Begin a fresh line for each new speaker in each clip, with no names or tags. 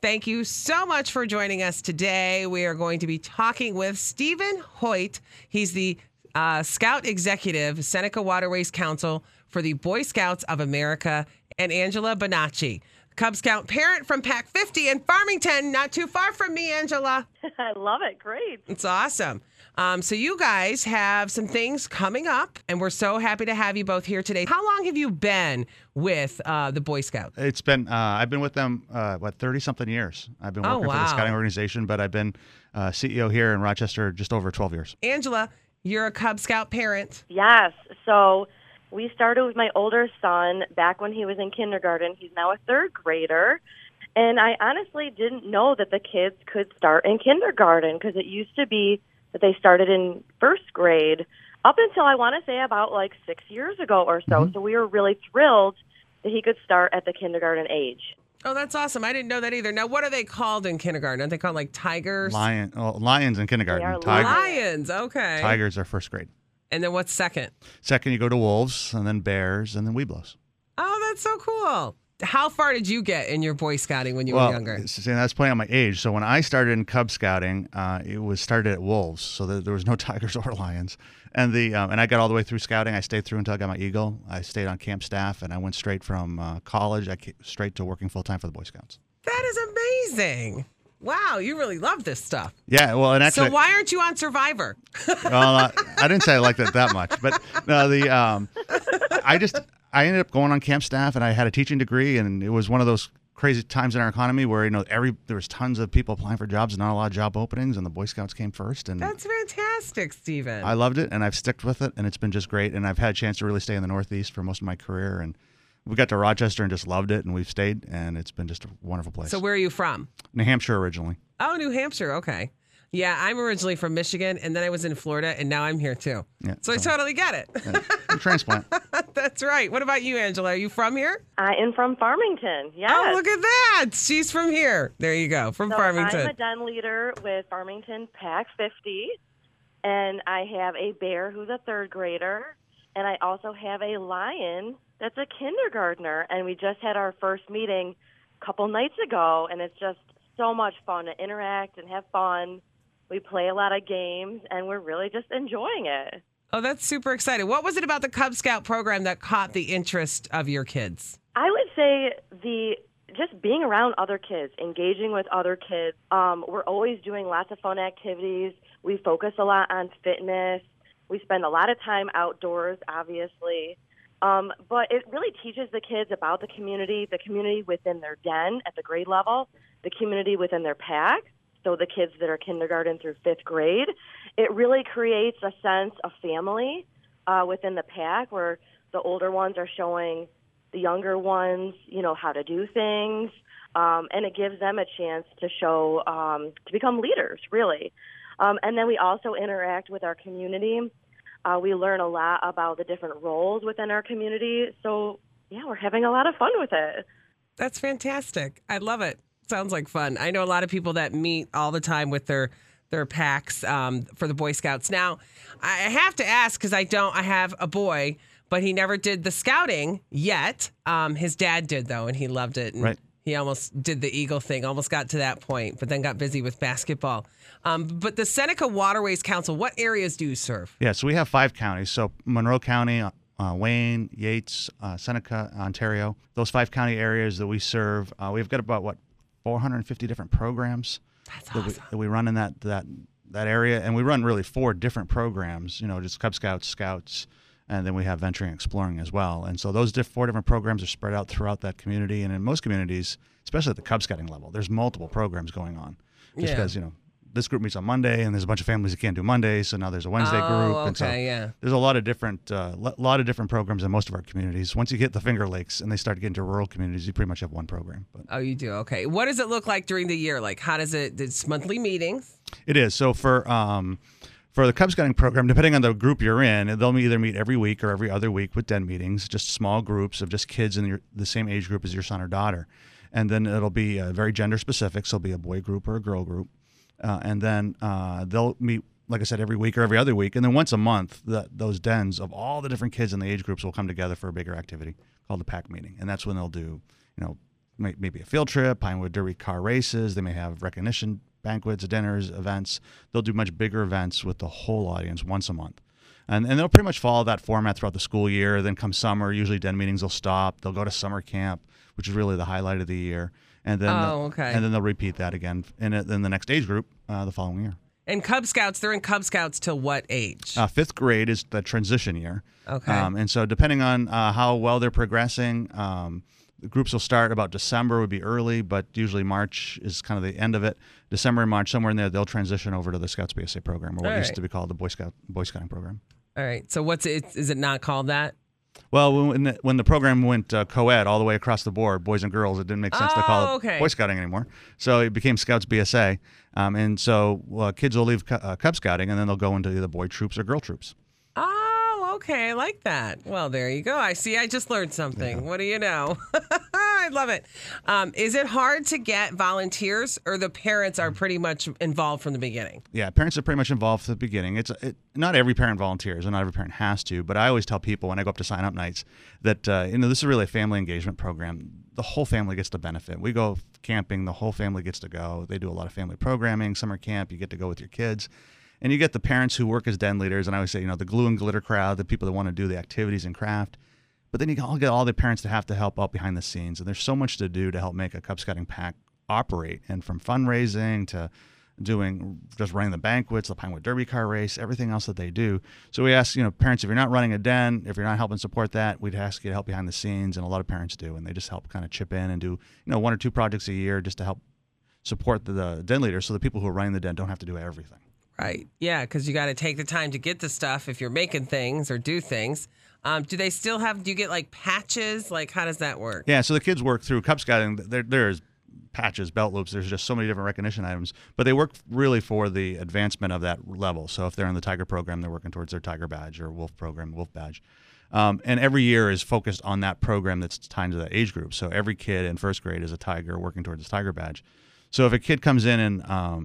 Thank you so much for joining us today. We are going to be talking with Stephen Hoyt. He's the Scout Executive, Seneca Waterways Council for the Boy Scouts of America, and Angela Bonacci, Cub Scout parent from Pack 50 in Farmington, not too far from me, Angela.
I love it. Great.
It's awesome. So you guys have some things coming up, and we're so happy to have you both here today. How long have you been with the Boy Scouts?
It's been, I've been with them, 30-something years. I've been working for the scouting organization, but I've been CEO here in Rochester just over 12 years.
Angela, you're a Cub Scout parent.
Yes. So we started with my older son back when he was in kindergarten. He's now a third grader. And I honestly didn't know that the kids could start in kindergarten because it used to be that they started in first grade up until I want to say about 6 years ago or so. So we were really thrilled that he could start at the kindergarten age.
Oh, that's awesome. I didn't know that either. Now, what are they called in kindergarten? Aren't they called tigers?
Lions in kindergarten.
They are
Lions, okay.
Tigers are first grade.
And then what's second?
Second, you go to wolves, and then bears, and then weeblos.
Oh, that's so cool. How far did you get in your Boy Scouting when you were younger?
That's playing on my age. So when I started in Cub Scouting, it was started at wolves, so there was no tigers or lions. And and I got all the way through scouting. I stayed through until I got my eagle. I stayed on camp staff, and I went straight from college straight to working full time for the Boy Scouts.
That is amazing. Wow, you really love this stuff.
Yeah, well, and actually,
so why aren't you on Survivor?
Well, I didn't say I liked it that much, but no, I ended up going on camp staff, and I had a teaching degree, and it was one of those crazy times in our economy where there was tons of people applying for jobs and not a lot of job openings, and the Boy Scouts came first. And
that's fantastic, Stephen.
I loved it, and I've stuck with it, and it's been just great. And I've had a chance to really stay in the Northeast for most of my career, and we got to Rochester and just loved it, and we've stayed, and it's been just a wonderful place.
So where are you from?
New Hampshire originally.
Oh, New Hampshire. Okay. Yeah, I'm originally from Michigan, and then I was in Florida, and now I'm here too. Yeah, so I totally get it.
Yeah, transplant.
That's right. What about you, Angela? Are you from here?
I am from Farmington, yes.
Oh, look at that. She's from here. There you go, from Farmington.
I'm a den leader with Farmington Pack 50, and I have a bear who's a third grader, and I also have a lion that's a kindergartner, and we just had our first meeting a couple nights ago, and it's just so much fun to interact and have fun. We play a lot of games, and we're really just enjoying it.
Oh, that's super exciting. What was it about the Cub Scout program that caught the interest of your kids?
I would say just being around other kids, engaging with other kids. We're always doing lots of fun activities. We focus a lot on fitness. We spend a lot of time outdoors, obviously. But it really teaches the kids about the community within their den at the grade level, the community within their pack. So the kids that are kindergarten through fifth grade, it really creates a sense of family within the pack where the older ones are showing the younger ones, how to do things. And it gives them a chance to show, to become leaders, really. And then we also interact with our community. We learn a lot about the different roles within our community. So, yeah, we're having a lot of fun with it.
That's fantastic. I love it. Sounds like fun. I know a lot of people that meet all the time with their packs for the Boy Scouts. Now, I have to ask because I have a boy, but he never did the scouting yet. His dad did, though, and he loved it. And
right.
He almost did the Eagle thing, almost got to that point, but then got busy with basketball. But the Seneca Waterways Council, what areas do you serve?
Yeah, so we have 5 counties. So Monroe County, Wayne, Yates, Seneca, Ontario. Those 5 county areas that we serve, we've got about, 450 different programs.
That's awesome.
that we run in that area. And we run really 4 different programs, just Cub Scouts, Scouts, and then we have venturing and exploring as well. And so those 4 different programs are spread out throughout that community. And in most communities, especially at the Cub Scouting level, there's multiple programs going on. Just because, this group meets on Monday, and there's a bunch of families that can't do Monday, so now there's a Wednesday group.
Okay,
and so there's a lot of different programs in most of our communities. Once you hit the Finger Lakes and they start getting to rural communities, you pretty much have one program. But.
Oh, you do? Okay. What does it look like during the year? Like, how does it's monthly meetings?
It is. So for the Cub Scouting program, depending on the group you're in, they'll either meet every week or every other week with den meetings, just small groups of just kids in the same age group as your son or daughter. And then it'll be very gender specific, so it'll be a boy group or a girl group. And then they'll meet, like I said, every week or every other week. And then once a month, those dens of all the different kids in the age groups will come together for a bigger activity called the pack meeting. And that's when they'll do, maybe a field trip, Pinewood Derby car races. They may have recognition banquets, dinners, events. They'll do much bigger events with the whole audience once a month. And they'll pretty much follow that format throughout the school year. Then come summer, usually den meetings will stop. They'll go to summer camp, which is really the highlight of the year. And then and then they'll repeat that again in the next age group the following year.
And Cub Scouts, they're in Cub Scouts till what age?
5th grade is the transition year.
Okay.
And so depending on how well they're progressing, the groups will start about December would be early, but usually March is kind of the end of it. December and March, somewhere in there, they'll transition over to the Scouts BSA program, or what used to be called the Boy Scouting program.
All right. So is it not called that?
Well, when the program went co-ed all the way across the board, boys and girls, it didn't make sense to call it Boy Scouting anymore. So it became Scouts BSA. And so kids will leave Cub Scouting, and then they'll go into either boy troops or girl troops.
Oh, okay. I like that. Well, there you go. I just learned something. Yeah. What do you know? I love it. Is it hard to get volunteers, or the parents are pretty much involved from the beginning? Yeah,
parents are pretty much involved from the beginning. Not every parent volunteers, and not every parent has to, but I always tell people when I go up to sign-up nights that this is really a family engagement program. The whole family gets to benefit. We go camping, the whole family gets to go. They do a lot of family programming, summer camp, you get to go with your kids. And you get the parents who work as den leaders, and I always say, the glue and glitter crowd, the people that want to do the activities and craft. But then you get all the parents to have to help out behind the scenes. And there's so much to do to help make a Cub Scouting pack operate. And from fundraising to just running the banquets, the Pinewood Derby car race, everything else that they do. So we ask, parents, if you're not running a den, if you're not helping support that, we'd ask you to help behind the scenes. And a lot of parents do. And they just help kind of chip in and do, 1 or 2 projects a year just to help support the den leaders, so the people who are running the den don't have to do everything.
Right. Yeah, because you got to take the time to get the stuff if you're making things or do things. Do you get like patches? Like, how does that work?
Yeah, so the kids work through Cub Scouting. There's patches, belt loops. There's just so many different recognition items. But they work really for the advancement of that level. So if they're in the Tiger program, they're working towards their Tiger badge, or Wolf program, Wolf badge. And every year is focused on that program that's tied to that age group. So every kid in 1st grade is a Tiger working towards his Tiger badge. So if a kid comes in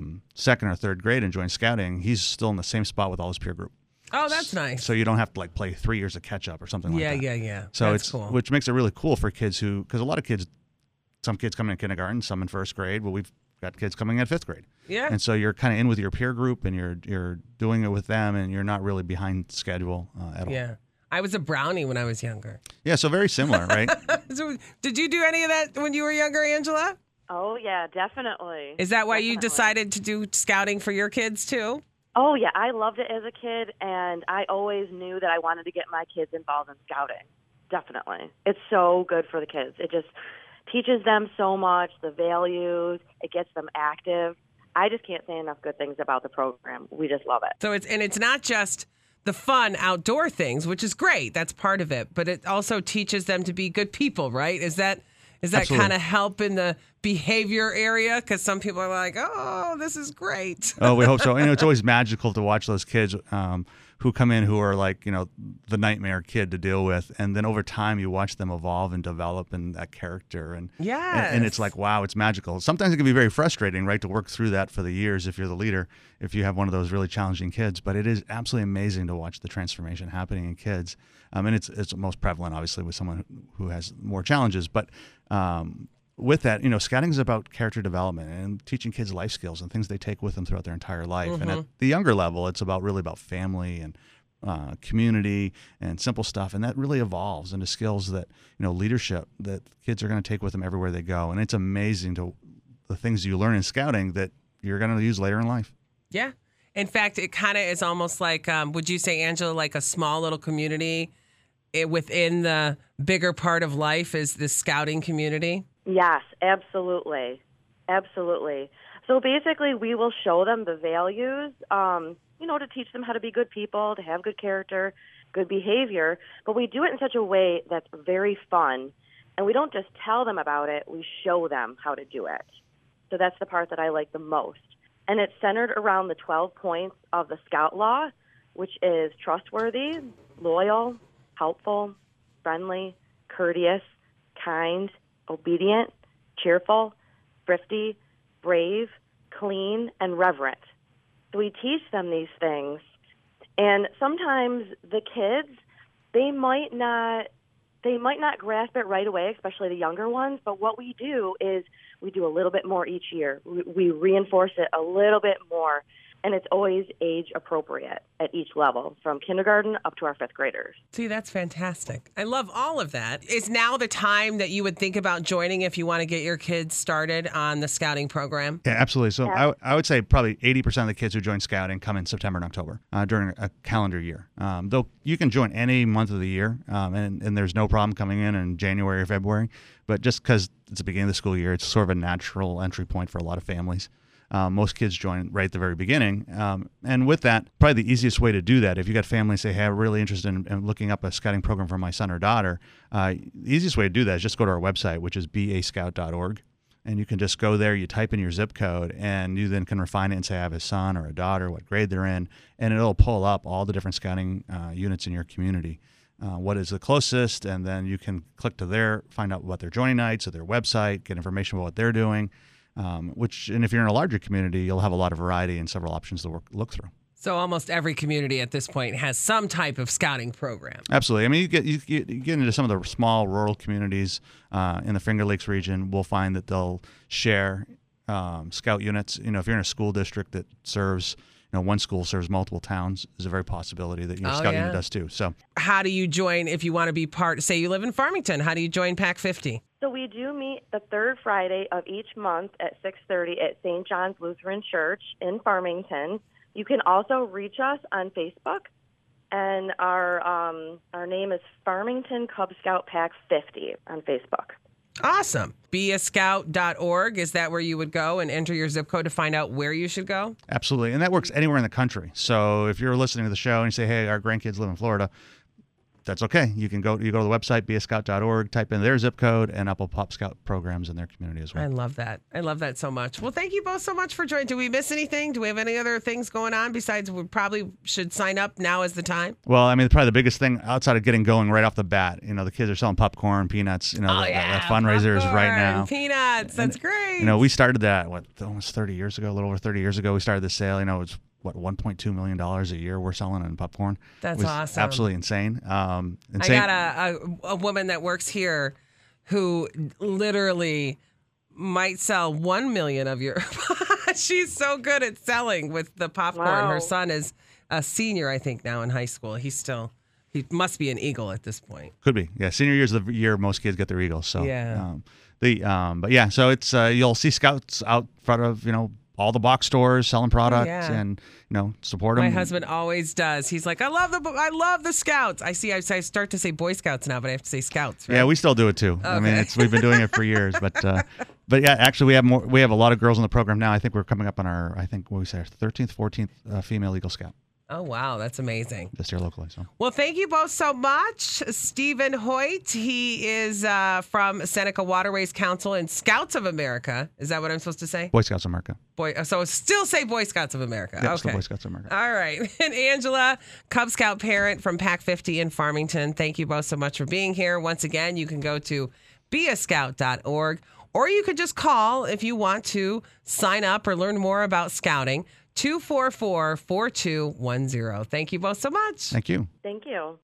2nd or 3rd grade and joins Scouting, he's still in the same spot with all his peer group.
Oh, that's nice.
So you don't have to play 3 years of catch up or something like that.
Yeah.
So
that's cool.
Which makes it really cool for kids because a lot of kids, some kids come in kindergarten, some in 1st grade. Well, we've got kids coming in 5th grade.
Yeah.
And so you're kind of in with your peer group, and you're doing it with them, and you're not really behind schedule at all.
Yeah. I was a brownie when I was younger.
Yeah, so very similar, right?
So did you do any of that when you were younger, Angela?
Oh, yeah, definitely.
Is that why you decided to do scouting for your kids, too?
Oh, yeah, I loved it as a kid, and I always knew that I wanted to get my kids involved in scouting. Definitely. It's so good for the kids. It just teaches them so much, the values. It gets them active. I just can't say enough good things about the program. We just love it.
So it's not just the fun outdoor things, which is great. That's part of it. But it also teaches them to be good people, right? Is that kind of help in the behavior area? Because some people are like, oh, this is great.
Oh, we hope so. And it's always magical to watch those kids who come in who are like, the nightmare kid to deal with. And then over time, you watch them evolve and develop in that character. And it's like, wow, it's magical. Sometimes it can be very frustrating, right, to work through that for the years if you're the leader, if you have one of those really challenging kids. But it is absolutely amazing to watch the transformation happening in kids. And it's most prevalent, obviously, with someone who has more challenges. But with that, scouting is about character development and teaching kids life skills and things they take with them throughout their entire life. Mm-hmm. And at the younger level, it's really about family and community and simple stuff. And that really evolves into skills that, leadership that kids are going to take with them everywhere they go. And it's amazing the things you learn in scouting that you're going to use later in life.
Yeah. In fact, it kind of is almost like, would you say, Angela, like a small little community within the bigger part of life is the scouting community?
Yes, absolutely. Absolutely. So basically, we will show them the values, to teach them how to be good people, to have good character, good behavior. But we do it in such a way that's very fun. And we don't just tell them about it, we show them how to do it. So that's the part that I like the most. And it's centered around the 12 points of the Scout Law, which is trustworthy, loyal, helpful, friendly, courteous, kind, obedient, cheerful, thrifty, brave, clean, and reverent. So we teach them these things. And sometimes the kids, they might not they might not grasp it right away, especially the younger ones. But what we do is we do a little bit more each year. We reinforce it a little bit more. And it's always age appropriate at each level, from kindergarten up to our 5th graders.
See, that's fantastic. I love all of that. Is now the time that you would think about joining if you want to get your kids started on the scouting program?
Yeah, absolutely. So
Yeah.
I would say probably 80% of the kids who join scouting come in September and October during a calendar year. Though you can join any month of the year, and there's no problem coming in January or February. But just because it's the beginning of the school year, it's sort of a natural entry point for a lot of families. Most kids join right at the very beginning. And with that, probably the easiest way to do that, if you got families say, hey, I'm really interested in looking up a scouting program for my son or daughter, the easiest way to do that is just go to our website, which is bascout.org. And you can just go there, you type in your zip code, and you then can refine it and say, I have a son or a daughter, what grade they're in, and it'll pull up all the different scouting units in your community. What is the closest, and then you can click to there, find out what their joining nights or their website, get information about what they're doing. And if you're in a larger community, you'll have a lot of variety and several options to look through.
So almost every community at this point has some type of scouting program.
Absolutely. I mean, you get into some of the small rural communities in the Finger Lakes region. We'll find that they'll share scout units. If you're in a school district that serves, one school serves multiple towns, is a very possibility that your scout unit does too. So,
how do you join if you want to be part? Say you live in Farmington. How do you join PAC 50?
So we do meet the 3rd Friday of each month at 6:30 at St. John's Lutheran Church in Farmington. You can also reach us on Facebook, and our name is Farmington Cub Scout PAC 50 on Facebook.
Awesome. Beascout.org. Is that where you would go and enter your zip code to find out where you should go?
Absolutely. And that works anywhere in the country. So if you're listening to the show and you say, hey, our grandkids live in Florida, that's okay. You go to the website, beascout.org, type in their zip code, and up will pop scout programs in their community as well.
I love that. I love that so much. Well, thank you both so much for joining. Do we miss anything? Do we have any other things going on besides we probably should sign up? Now is the time?
Well, I mean, probably the biggest thing outside of getting going right off the bat, the kids are selling popcorn, peanuts, that fundraiser is right now.
Peanuts. That's great.
We started that, almost 30 years ago, a little over 30 years ago, we started the sale. It was $1.2 million a year we're selling in popcorn.
That's awesome.
Absolutely insane.
I got a woman that works here who literally might sell 1 million of your. She's so good at selling with the popcorn.
Wow.
Her son is a senior, I think, now in high school. He must be an Eagle at this point.
Could be. Yeah. Senior year is the year most kids get their Eagles. So
yeah.
But yeah, so it's you'll see scouts out front of all the box stores selling product and support them.
My husband always does. He's like, I love the Scouts. I start to say Boy Scouts now, but I have to say Scouts. Right?
Yeah, we still do it too. Okay. I mean, we've been doing it for years, but yeah, actually we have a lot of girls in the program now. I think we're coming up on our 13th, 14th female Eagle Scout.
Oh, wow. That's amazing.
Just here locally. So.
Well, thank you both so much. Stephen Hoyt, he is from Seneca Waterways Council and Scouts of America. Is that what I'm supposed to say?
Boy Scouts of America.
So still say Boy Scouts of America.
Yep,
okay.
still Boy Scouts of America.
All right. And Angela, Cub Scout parent from PAC 50 in Farmington. Thank you both so much for being here. Once again, you can go to beascout.org, or you could just call if you want to sign up or learn more about scouting. 244-4210. Thank you both so much.
Thank you.
Thank you.